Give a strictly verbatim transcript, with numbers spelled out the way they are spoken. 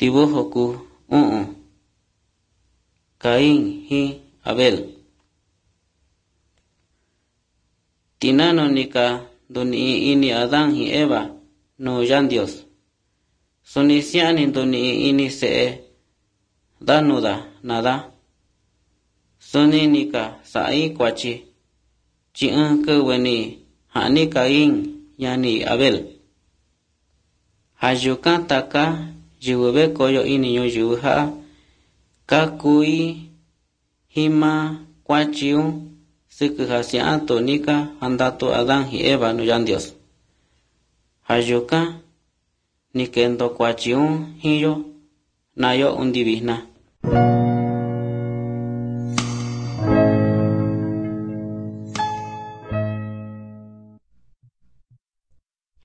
tibujoku u'un Caín hi Abel. Tinano nika doni ini Adán hi Eva no yan Dios. Sunisiani doni ini se danuda nada. Suni nika sai kwachi chi ke weni hani Caín yani Abel. Hayukan taka jiwebe koyo ini yo yuha kakui hima kwachiu siku hasiato nika andato Adán hi Eva no yan Dios. Hayukan nikendo kwachiu hiyo nayo undivihna.